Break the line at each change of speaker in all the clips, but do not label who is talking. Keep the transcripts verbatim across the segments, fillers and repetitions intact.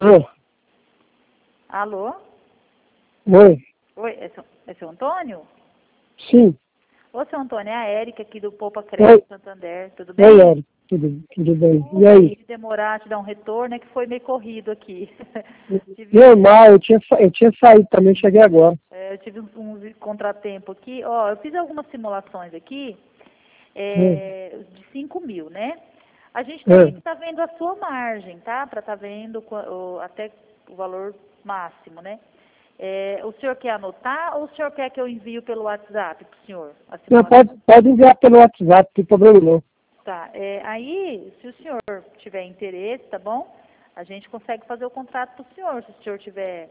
Alô?
Alô?
Oi?
Oi, é seu, é seu Antônio?
Sim.
Ô, seu Antônio, é a Érica aqui do Poupa
Oi.
Crédito Santander, tudo bem?
Oi, Eric. Tudo, tudo bem? E
Desculpa
aí?
de demorar te dar um retorno, é que foi meio corrido aqui. tive,
Normal, eu tinha, sa- eu tinha saído também, cheguei agora.
é, eu tive uns, uns contratempo aqui. Ó, eu fiz algumas simulações aqui
Hum,
é, de cinco mil, né? A gente teria que
hum.
estar vendo a sua margem, tá? Para estar vendo qua- o- até o valor máximo, né? É, o senhor quer anotar ou o senhor quer que eu envie pelo WhatsApp para o senhor a
Não,
simulação?
pode, pode enviar pelo WhatsApp, não tem problema não.
Tá, é, aí, se o senhor tiver interesse, tá bom? A gente consegue fazer o contrato para o senhor, se o senhor tiver,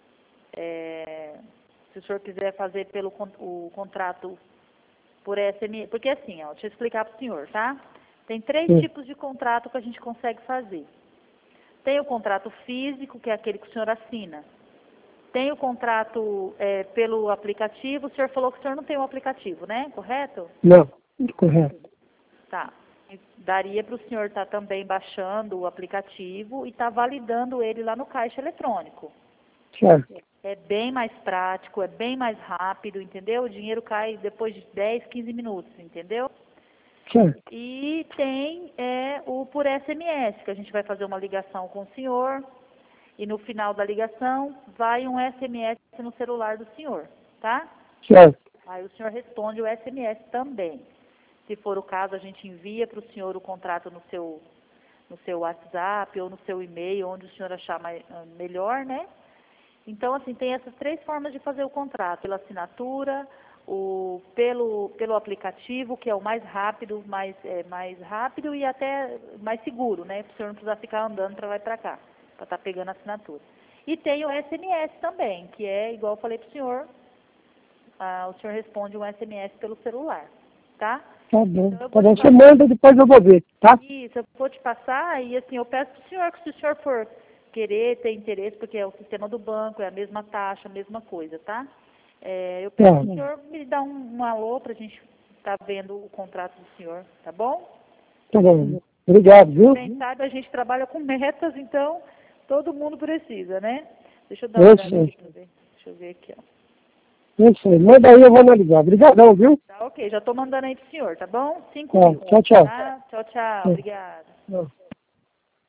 é, se o senhor quiser fazer pelo con- o contrato por S M S, porque assim, ó, deixa eu explicar para o senhor, tá? Tem três
Hum.
tipos de contrato que a gente consegue fazer. Tem o contrato físico, que é aquele que o senhor assina. Tem o contrato é, pelo aplicativo, o senhor falou que o senhor não tem um aplicativo, né? Correto?
Não, correto.
Tá. E daria para o senhor estar também baixando o aplicativo e estar validando ele lá no caixa eletrônico.
Certo.
É bem mais prático, é bem mais rápido, entendeu? O dinheiro cai depois de dez, quinze minutos, entendeu?
Certo.
E tem é, o por S M S, que a gente vai fazer uma ligação com o senhor e no final da ligação vai um S M S no celular do senhor, tá?
Certo.
Aí o senhor responde o S M S também. Se for o caso, a gente envia para o senhor o contrato no seu, no seu WhatsApp ou no seu e-mail, onde o senhor achar mais, melhor, né? Então, assim, tem essas três formas de fazer o contrato. Pela assinatura, o, pelo, pelo aplicativo, que é o mais rápido, mais, é, mais rápido e até mais seguro, né? Para o senhor não precisar ficar andando para lá e para cá, para estar pegando a assinatura. E tem o S M S também, que é, igual eu falei para o senhor, ah, o senhor responde um S M S pelo celular, tá?
Tá bom.
Então, eu
Tá
vou te
bom. Você
passar
manda, depois eu vou ver, tá?
isso, eu vou te passar e assim, eu peço para o senhor que se o senhor for querer, ter interesse, porque é o sistema do banco, é a mesma taxa, a mesma coisa, tá? É, eu peço
Tá.
para o senhor me dar um, um alô para a gente estar vendo o contrato do senhor, tá bom?
Tá bom. Obrigado, viu?
Bem sabe, a gente trabalha com metas, então todo mundo precisa, né? Deixa eu dar uma
Eu
olhada
sei.
aqui para ver. Deixa eu ver aqui, ó.
Eu sei. Manda aí, eu vou analisar. Obrigadão, viu?
Tá ok, já estou mandando aí pro senhor, tá bom? Cinco
Tá.
mil.
Tchau, tchau.
Tá? Tchau, tchau.
Tchau.
Obrigada.
Tchau.